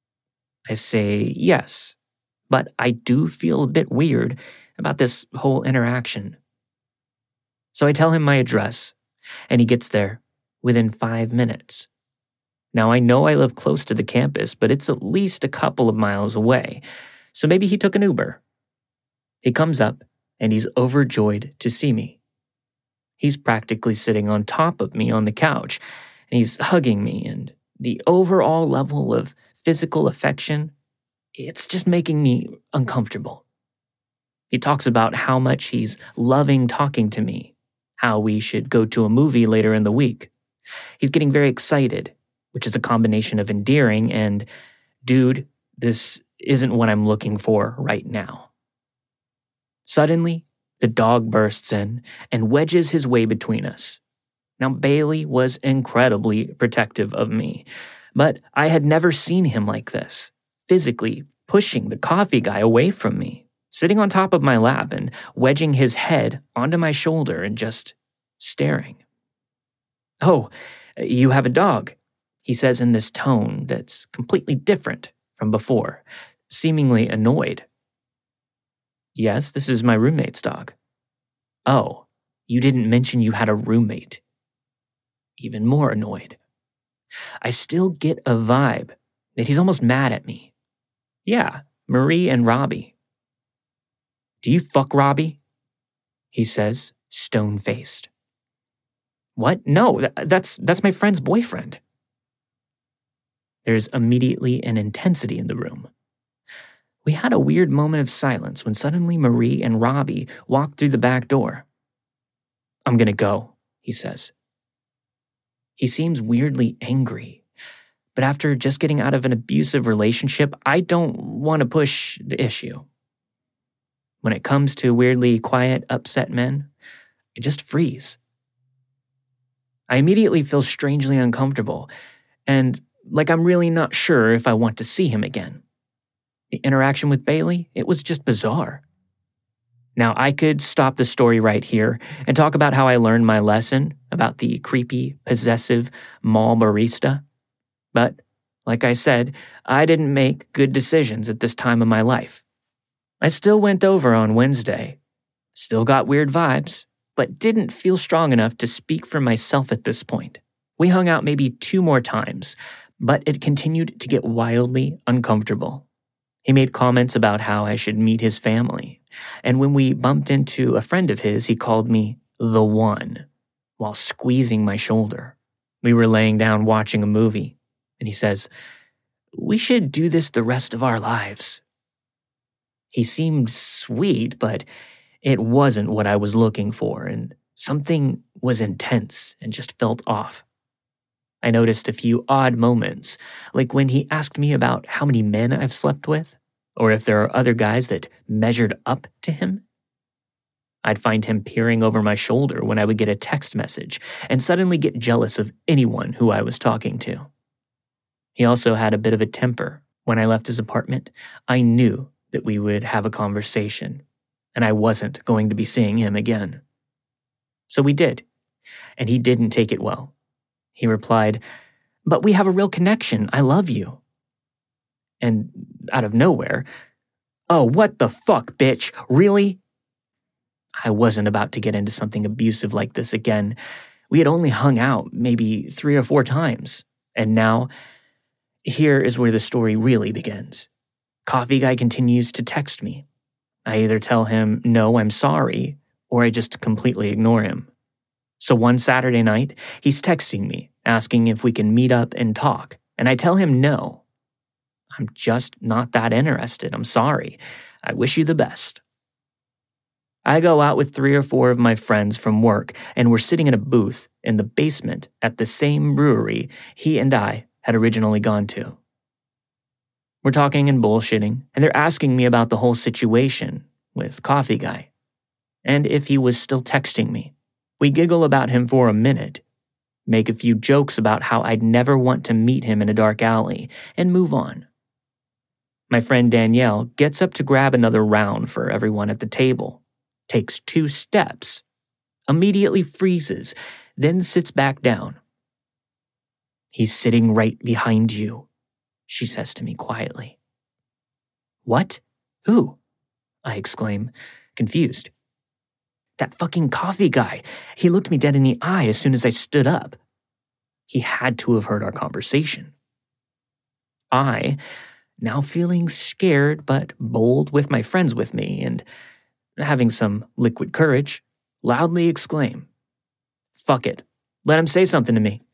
C: I say yes, but I do feel a bit weird about this whole interaction. So I tell him my address, and he gets there within 5 minutes. Now I know I live close to the campus, but it's at least a couple of miles away, so maybe he took an Uber. He comes up, and he's overjoyed to see me. He's practically sitting on top of me on the couch, and he's hugging me, and the overall level of physical affection, it's just making me uncomfortable. He talks about how much he's loving talking to me, how we should go to a movie later in the week. He's getting very excited, which is a combination of endearing and, dude, this isn't what I'm looking for right now. Suddenly, the dog bursts in and wedges his way between us. Now, Bailey was incredibly protective of me, but I had never seen him like this, physically pushing the coffee guy away from me, sitting on top of my lap and wedging his head onto my shoulder and just staring. "Oh, you have a dog," he says in this tone that's completely different from before. seemingly annoyed. Yes, this is my roommate's dog. Oh, you didn't mention you had a roommate. Even more annoyed. I still get a vibe that he's almost mad at me. Yeah, Marie and Robbie. Do you fuck Robbie? He says, stone-faced. What? No, that's my friend's boyfriend. There's immediately an intensity in the room. We had a weird moment of silence when suddenly Marie and Robbie walked through the back door. I'm gonna go, he says. He seems weirdly angry, but after just getting out of an abusive relationship, I don't want to push the issue. When it comes to weirdly quiet, upset men, I just freeze. I immediately feel strangely uncomfortable, and like I'm really not sure if I want to see him again. The interaction with Bailey, it was just bizarre. Now, I could stop the story right here and talk about how I learned my lesson about the creepy, possessive mall barista. But, like I said, I didn't make good decisions at this time of my life. I still went over on Wednesday, still got weird vibes, but didn't feel strong enough to speak for myself at this point. We hung out maybe 2 more times, but it continued to get wildly uncomfortable. He made comments about how I should meet his family, and when we bumped into a friend of his, he called me the one while squeezing my shoulder. We were laying down watching a movie, and he says, "We should do this the rest of our lives." He seemed sweet, but it wasn't what I was looking for, and something was intense and just felt off. I noticed a few odd moments, like when he asked me about how many men I've slept with, or if there are other guys that measured up to him. I'd find him peering over my shoulder when I would get a text message and suddenly get jealous of anyone who I was talking to. He also had a bit of a temper. When I left his apartment, I knew that we would have a conversation, and I wasn't going to be seeing him again. So we did, and he didn't take it well. He replied, "But we have a real connection. I love you." And out of nowhere, "Oh, what the fuck, bitch? Really?" I wasn't about to get into something abusive like this again. We had only hung out maybe 3 or 4 times. And now, here is where the story really begins. Coffee Guy continues to text me. I either tell him, no, I'm sorry, or I just completely ignore him. So one Saturday night, he's texting me, asking if we can meet up and talk, and I tell him no. I'm just not that interested. I'm sorry. I wish you the best. I go out with 3 or 4 of my friends from work, and we're sitting in a booth in the basement at the same brewery he and I had originally gone to. We're talking and bullshitting, and they're asking me about the whole situation with Coffee Guy, and if he was still texting me. We giggle about him for a minute, make a few jokes about how I'd never want to meet him in a dark alley, and move on. My friend Danielle gets up to grab another round for everyone at the table, takes 2 steps, immediately freezes, then sits back down. "He's sitting right behind you," she says to me quietly. "What? Who?" I exclaim, confused. "That fucking Coffee Guy. He looked me dead in the eye as soon as I stood up. He had to have heard our conversation." I, now feeling scared but bold with my friends with me and having some liquid courage, loudly exclaim, "Fuck it. Let him say something to me."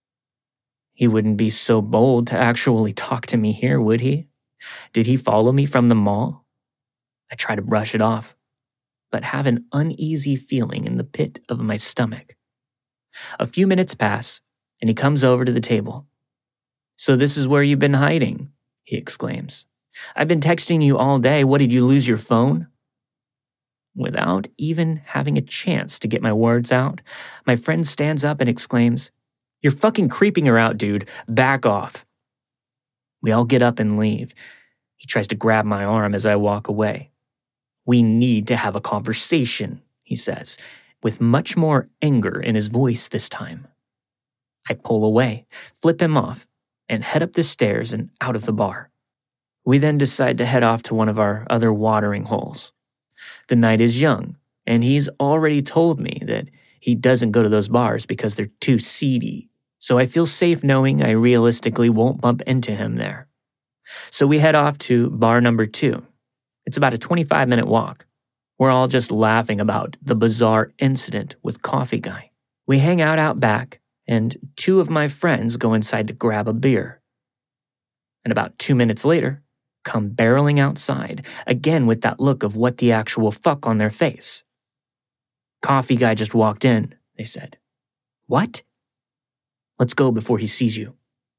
C: He wouldn't be so bold to actually talk to me here, would he? Did he follow me from the mall? I try to brush it off, but have an uneasy feeling in the pit of my stomach. A few minutes pass, and he comes over to the table. "So this is where you've been hiding," he exclaims. "I've been texting you all day. What, did you lose your phone?" Without even having a chance to get my words out, my friend stands up and exclaims, "You're fucking creeping her out, dude. Back off." We all get up and leave. He tries to grab my arm as I walk away. "We need to have a conversation," he says, with much more anger in his voice this time. I pull away, flip him off, and head up the stairs and out of the bar. We then decide to head off to one of our other watering holes. The night is young, and he's already told me that he doesn't go to those bars because they're too seedy, so I feel safe knowing I realistically won't bump into him there. So we head off to bar number 2. It's about a 25-minute walk. We're all just laughing about the bizarre incident with Coffee Guy. We hang out back, and 2 of my friends go inside to grab a beer. And about 2 minutes later, come barreling outside, again with that look of what the actual fuck on their face. Coffee Guy just walked in, they said. What? Let's go before he sees you.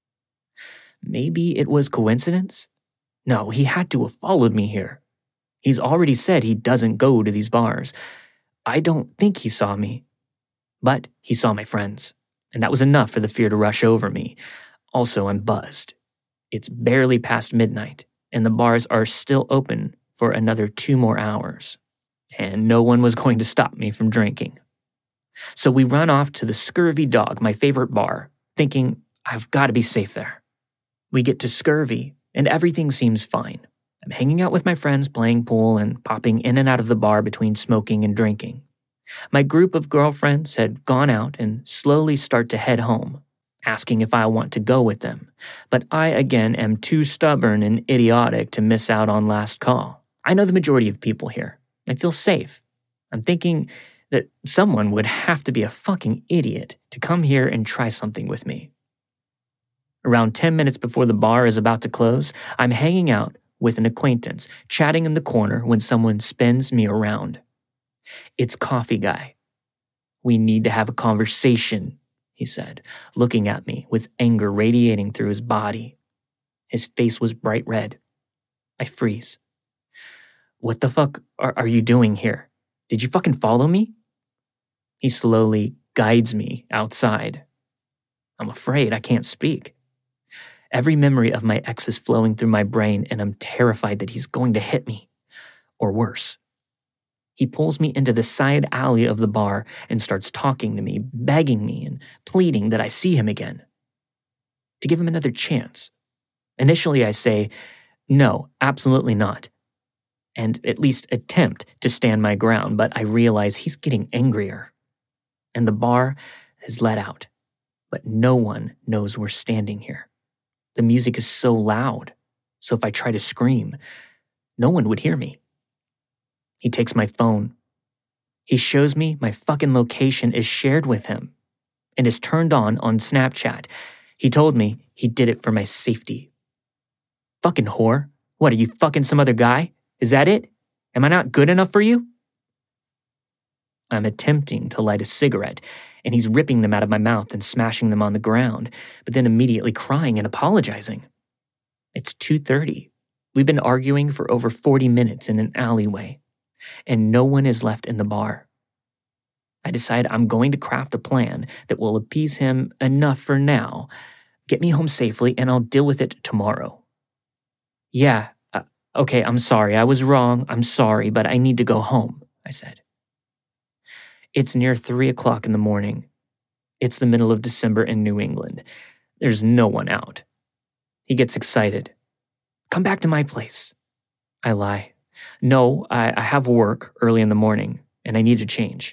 C: Maybe it was coincidence? No, he had to have followed me here. He's already said he doesn't go to these bars. I don't think he saw me. But he saw my friends, and that was enough for the fear to rush over me. Also, I'm buzzed. It's barely past midnight, and the bars are still open for another 2 more hours. And no one was going to stop me from drinking. So we run off to the Scurvy Dog, my favorite bar, thinking I've got to be safe there. We get to Scurvy, and everything seems fine. I'm hanging out with my friends playing pool and popping in and out of the bar between smoking and drinking. My group of girlfriends had gone out and slowly start to head home, asking if I want to go with them. But I, again, am too stubborn and idiotic to miss out on last call. I know the majority of people here. I feel safe. I'm thinking that someone would have to be a fucking idiot to come here and try something with me. Around 10 minutes before the bar is about to close, I'm hanging out with an acquaintance, chatting in the corner when someone spins me around. It's Coffee Guy. We need to have a conversation, he said, looking at me with anger radiating through his body. His face was bright red. I freeze. What the fuck are you doing here? Did you fucking follow me? He slowly guides me outside. I'm afraid I can't speak. Every memory of my ex is flowing through my brain, and I'm terrified that he's going to hit me. Or worse. He pulls me into the side alley of the bar and starts talking to me, begging me and pleading that I see him again. To give him another chance. Initially, I say, no, absolutely not. And at least attempt to stand my ground, but I realize he's getting angrier. And the bar has let out. But no one knows we're standing here. The music is so loud, so if I try to scream, no one would hear me. He takes my phone. He shows me my fucking location is shared with him and is turned on Snapchat. He told me he did it for my safety. Fucking whore. What, are you fucking some other guy? Is that it? Am I not good enough for you? I'm attempting to light a cigarette, and he's ripping them out of my mouth and smashing them on the ground, but then immediately crying and apologizing. It's 2:30. We've been arguing for over 40 minutes in an alleyway, and no one is left in the bar. I decide I'm going to craft a plan that will appease him enough for now, get me home safely, and I'll deal with it tomorrow. Yeah, okay, I'm sorry. I was wrong. I'm sorry, but I need to go home, I said. It's near 3 o'clock in the morning. It's the middle of December in New England. There's no one out. He gets excited. Come back to my place. I lie. No, I have work early in the morning, and I need to change.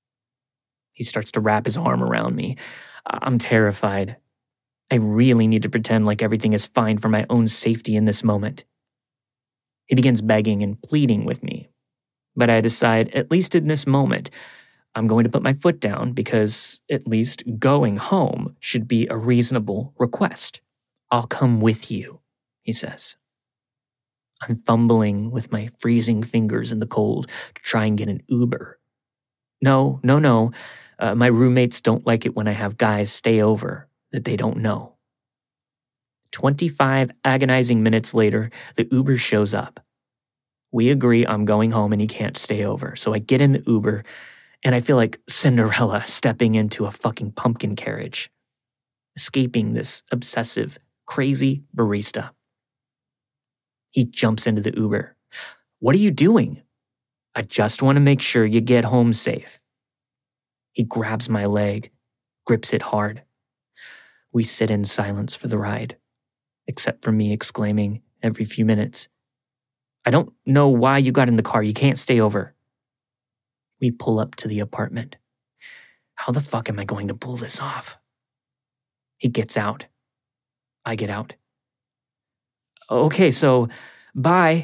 C: He starts to wrap his arm around me. I'm terrified. I really need to pretend like everything is fine for my own safety in this moment. He begins begging and pleading with me. But I decide, at least in this moment, I'm going to put my foot down because at least going home should be a reasonable request. I'll come with you, he says. I'm fumbling with my freezing fingers in the cold to try and get an Uber. No. My roommates don't like it when I have guys stay over that they don't know. 25 agonizing minutes later, the Uber shows up. We agree I'm going home and he can't stay over, so I get in the Uber and I feel like Cinderella stepping into a fucking pumpkin carriage, escaping this obsessive, crazy barista. He jumps into the Uber. What are you doing? I just want to make sure you get home safe. He grabs my leg, grips it hard. We sit in silence for the ride, except for me exclaiming, every few minutes. I don't know why you got in the car. You can't stay over. We pull up to the apartment. How the fuck am I going to pull this off? He gets out. I get out. Okay, so, bye.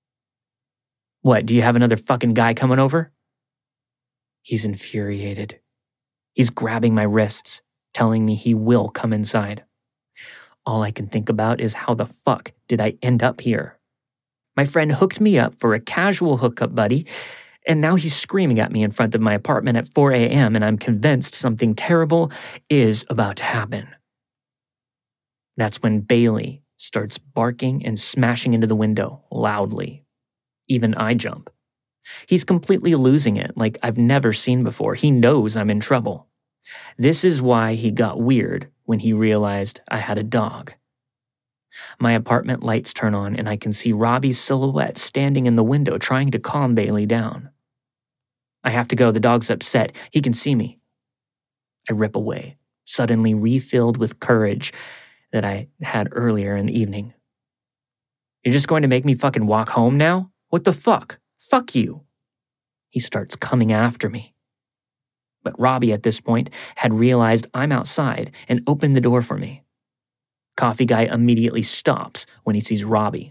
C: What, do you have another fucking guy coming over? He's infuriated. He's grabbing my wrists, telling me he will come inside. All I can think about is how the fuck did I end up here? My friend hooked me up for a casual hookup, buddy, and now he's screaming at me in front of my apartment at 4 a.m. and I'm convinced something terrible is about to happen. That's when Bailey starts barking and smashing into the window loudly. Even I jump. He's completely losing it like I've never seen before. He knows I'm in trouble. This is why he got weird when he realized I had a dog. My apartment lights turn on and I can see Robbie's silhouette standing in the window trying to calm Bailey down. I have to go, the dog's upset. He can see me. I rip away, suddenly refilled with courage that I had earlier in the evening. You're just going to make me fucking walk home now? What the fuck? Fuck you. He starts coming after me. But Robbie at this point had realized I'm outside and opened the door for me. Coffee Guy immediately stops when he sees Robbie.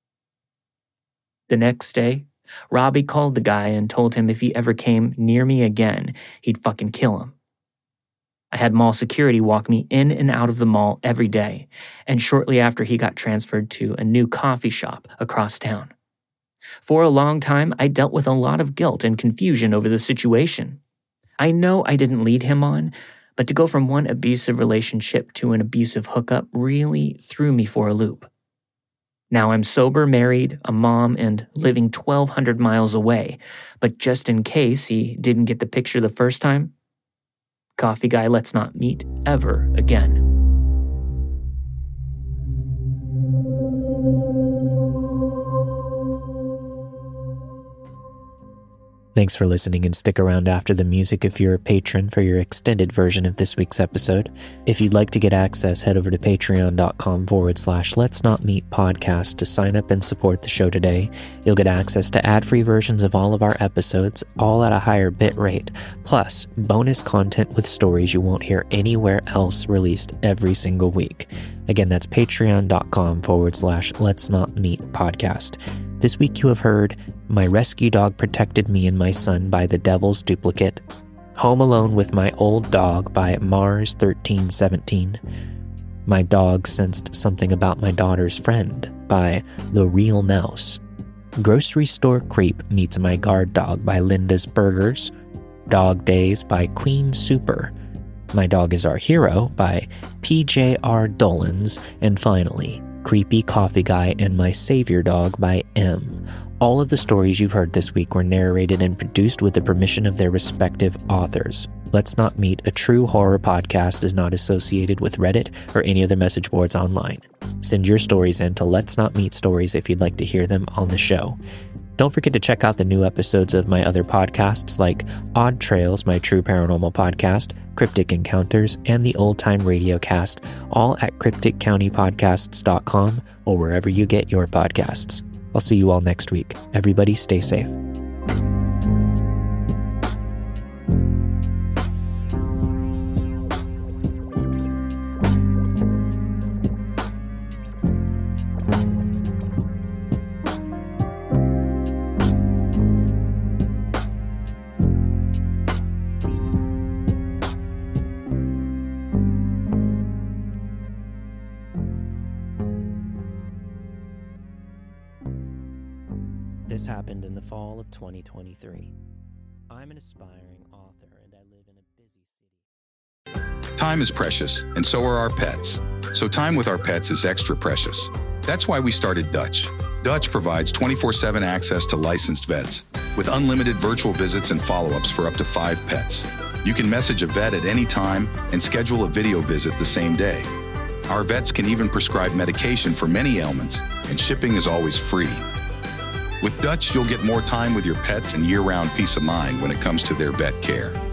C: The next day, Robbie called the guy and told him if he ever came near me again, he'd fucking kill him. I had mall security walk me in and out of the mall every day, and shortly after he got transferred to a new coffee shop across town. For a long time, I dealt with a lot of guilt and confusion over the situation. I know I didn't lead him on, but to go from one abusive relationship to an abusive hookup really threw me for a loop. Now I'm sober, married, a mom, and living 1,200 miles away, but just in case he didn't get the picture the first time, Coffee Guy, let's not meet ever again.
H: Thanks for listening, and stick around after the music if you're a patron for your extended version of this week's episode. If you'd like to get access, head over to patreon.com/Let's Not Meet podcast to sign up and support the show today. You'll get access to ad-free versions of all of our episodes, all at a higher bit rate, plus bonus content with stories you won't hear anywhere else released every single week. Again, that's patreon.com/Let's Not Meet podcast. This week you have heard My Rescue Dog Protected Me and My Son by The Devil's Duplicate, Home Alone with My Old Dog by Mars 1317, My Dog Sensed Something About My Daughter's Friend by The Real Mouse, Grocery Store Creep Meets My Guard Dog by Linda's Burgers, Dog Days by Queen Super, My Dog Is Our Hero by P.J.R. Dolan's, and finally, Creepy Coffee Guy and My Savior Dog by M. All of the stories you've heard this week were narrated and produced with the permission of their respective authors. Let's Not Meet, a true horror podcast, is not associated with Reddit or any other message boards online. Send your stories in to Let's Not Meet Stories if you'd like to hear them on the show. Don't forget to check out the new episodes of my other podcasts like Odd Trails, my true paranormal podcast, Cryptic Encounters, and the Old Time Radio Cast, all at crypticcountypodcasts.com or wherever you get your podcasts. I'll see you all next week. Everybody stay safe. This happened in the fall of 2023. I'm an aspiring author and I live in a busy city.
G: Time is precious, and so are our pets. So time with our pets is extra precious. That's why we started Dutch. Dutch provides 24/7 access to licensed vets with unlimited virtual visits and follow-ups for up to 5 pets. You can message a vet at any time and schedule a video visit the same day. Our vets can even prescribe medication for many ailments, and shipping is always free. With Dutch, you'll get more time with your pets and year-round peace of mind when it comes to their vet care.